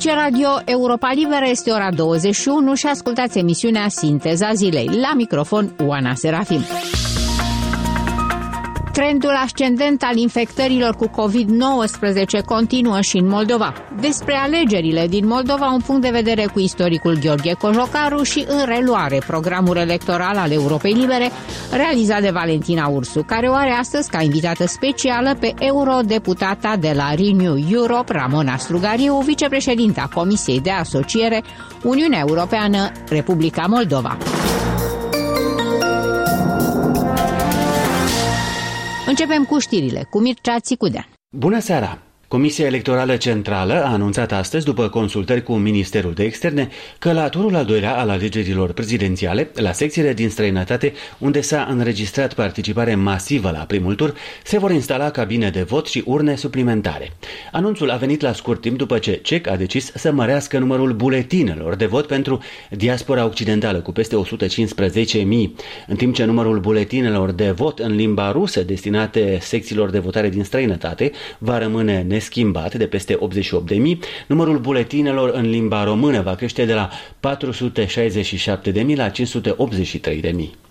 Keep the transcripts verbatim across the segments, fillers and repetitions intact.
Aici Radio Europa Liberă, este ora douăzeci și unu și ascultați emisiunea Sinteza Zilei. La microfon, Oana Serafim. Trendul ascendent al infectărilor cu covid nouăsprezece continuă și în Moldova. Despre alegerile din Moldova, un punct de vedere cu istoricul Gheorghe Cojocaru și în reluare programul electoral al Europei Libere, realizat de Valentina Ursu, care o are astăzi ca invitată specială pe eurodeputata de la Renew Europe, Ramona Strugariu, vicepreședinta Comisiei de Asociere Uniunea Europeană, Republica Moldova. Începem cu știrile, cu Mircea Țicudean. Bună seara! Comisia Electorală Centrală a anunțat astăzi, după consultări cu Ministerul de Externe, că la turul al doilea al alegerilor prezidențiale, la secțiile din străinătate, unde s-a înregistrat participare masivă la primul tur, se vor instala cabine de vot și urne suplimentare. Anunțul a venit la scurt timp după ce C E C a decis să mărească numărul buletinelor de vot pentru diaspora occidentală, cu peste o sută cincisprezece mii, în timp ce numărul buletinelor de vot în limba rusă destinate secțiilor de votare din străinătate va rămâne schimbat de peste optzeci și opt de mii, numărul buletinelor în limba română va crește de la patru sute șaizeci și șapte de mii la cinci sute optzeci și trei de mii.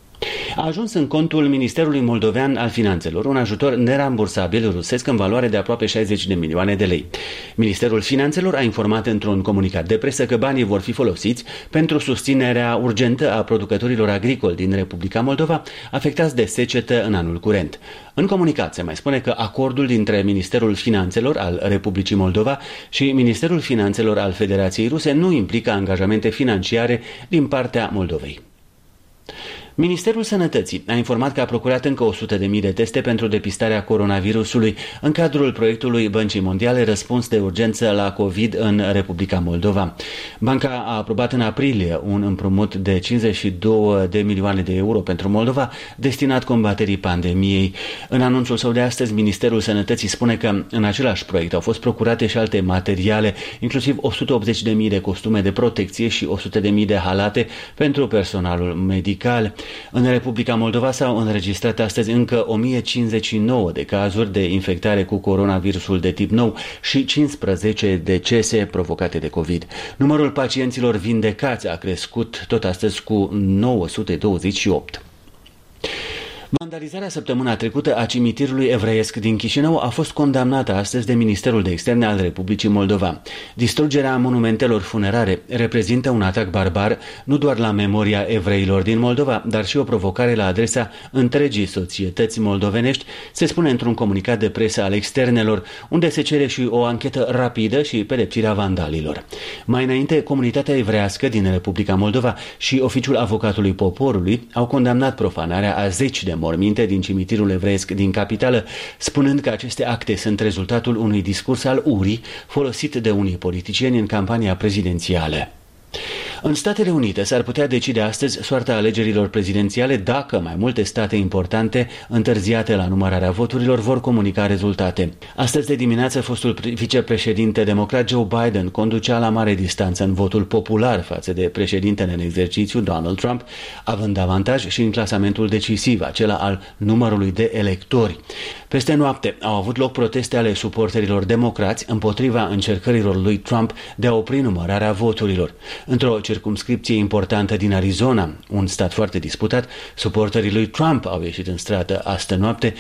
A ajuns în contul Ministerului Moldovean al Finanțelor un ajutor nerambursabil rusesc în valoare de aproape șaizeci de milioane de lei. Ministerul Finanțelor a informat într-un comunicat de presă că banii vor fi folosiți pentru susținerea urgentă a producătorilor agricoli din Republica Moldova afectați de secetă în anul curent. În comunicat se mai spune că acordul dintre Ministerul Finanțelor al Republicii Moldova și Ministerul Finanțelor al Federației Ruse nu implică angajamente financiare din partea Moldovei. Ministerul Sănătății a informat că a procurat încă o sută de mii de teste pentru depistarea coronavirusului în cadrul proiectului Băncii Mondiale Răspuns de Urgență la COVID în Republica Moldova. Banca a aprobat în aprilie un împrumut de cincizeci și două de milioane de euro pentru Moldova destinat combaterii pandemiei. În anunțul său de astăzi, Ministerul Sănătății spune că în același proiect au fost procurate și alte materiale, inclusiv o sută optzeci de mii de costume de protecție și o sută de mii de halate pentru personalul medical. În Republica Moldova s-au înregistrat astăzi încă o mie cincizeci și nouă de cazuri de infectare cu coronavirusul de tip nou și cincisprezece decese provocate de COVID. Numărul pacienților vindecați a crescut tot astăzi cu nouă sute douăzeci și opt. Vandalizarea săptămâna trecută a cimitirului evreiesc din Chișinău a fost condamnată astăzi de Ministerul de Externe al Republicii Moldova. Distrugerea monumentelor funerare reprezintă un atac barbar nu doar la memoria evreilor din Moldova, dar și o provocare la adresa întregii societăți moldovenești, se spune într-un comunicat de presă al externelor, unde se cere și o anchetă rapidă și pedepsirea vandalilor. Mai înainte, comunitatea evreiască din Republica Moldova și Oficiul Avocatului Poporului au condamnat profanarea a zeci de morminte din cimitirul evreiesc din capitală, spunând că aceste acte sunt rezultatul unui discurs al urii folosit de unii politicieni în campania prezidențială. În Statele Unite s-ar putea decide astăzi soarta alegerilor prezidențiale dacă mai multe state importante, întârziate la numărarea voturilor, vor comunica rezultate. Astăzi de dimineață, fostul vicepreședinte democrat Joe Biden conducea la mare distanță în votul popular față de președintele în exercițiu Donald Trump, având avantaj și în clasamentul decisiv, acela al numărului de electori. Peste noapte au avut loc proteste ale suporterilor democrați împotriva încercărilor lui Trump de a opri numărarea voturilor. Într-o circumscripție importantă din Arizona, un stat foarte disputat, suporterii lui Trump au ieșit în stradă astă noapte